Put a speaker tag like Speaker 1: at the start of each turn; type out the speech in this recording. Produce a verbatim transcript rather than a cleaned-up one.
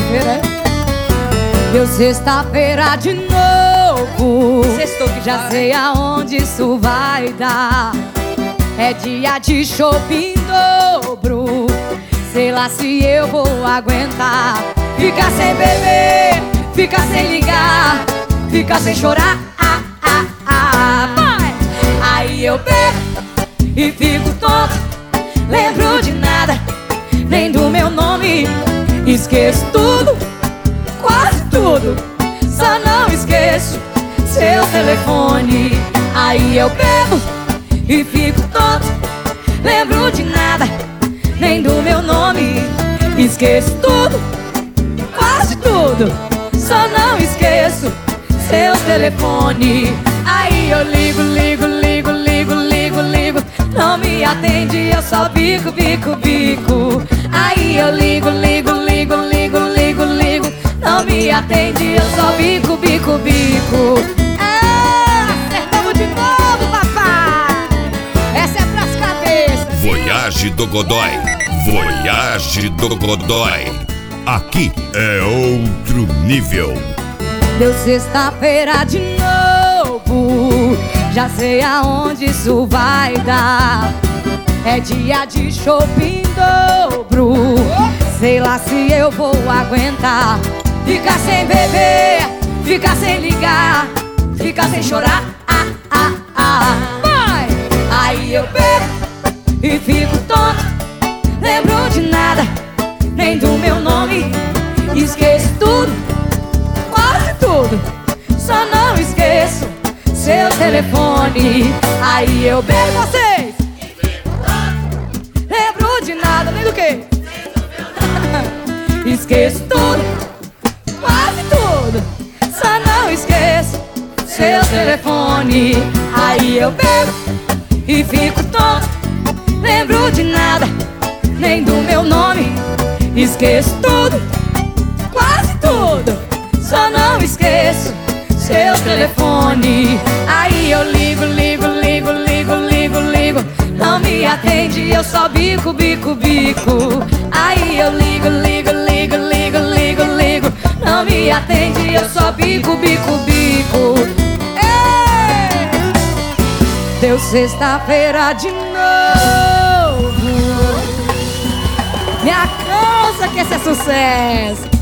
Speaker 1: sexta-feira, é? Deu sexta-feira de novo.
Speaker 2: Sextou que
Speaker 1: já
Speaker 2: vai.
Speaker 1: sei aonde isso vai dar. É dia de shopping em dobro. Sei lá se eu vou aguentar. Ficar sem beber, ficar sem ligar, ficar sem chorar, ah, ah, ah. Vai! Aí eu bebo e fico tonto. Lembro de nada, nem do meu nome. Esqueço tudo, quase tudo. Só não esqueço seu telefone. Aí eu bebo e fico tonto. Lembro de nada, nem do meu nome. Esqueço tudo, quase tudo. Só não esqueço seu telefone. Aí eu ligo, ligo, ligo, ligo, ligo, ligo. Não me atende, eu só bico, bico, bico. Aí eu ligo, ligo, ligo, ligo, ligo, ligo. Não me atende, eu só bico, bico, bico. Ah, acertamos de novo, papai. Essa é pras cabeças.
Speaker 3: Voyage do Godoy. Voyage do Godoy. Aqui é outro nível.
Speaker 1: Deu sexta-feira de novo. Já sei aonde isso vai dar. É dia de shopping em dobro. Sei lá se eu vou aguentar. Ficar sem beber, ficar sem ligar, ficar sem chorar, ah, ah, ah. Vai! Aí eu bebo e fico tonto. Lembro de nada, nem do meu nome. Esqueço tudo, quase tudo. Só não esqueço seu telefone. Aí eu bebo vocês. Lembro de nada, nem do que? Esqueço tudo, quase tudo. Só não esqueço seu telefone. Aí eu bebo e fico tonto. Lembro de nada, nem do meu nome. Esqueço tudo, quase tudo. Só não esqueço seu telefone. Aí eu ligo, ligo, ligo, ligo, ligo, ligo. Não me atende, eu só bico, bico, bico. Aí eu ligo, ligo, ligo, ligo, ligo, ligo. Não me atende, eu só bico, bico, bico. Ei! Deu sexta-feira de novo. Me alcança que esse é sucesso.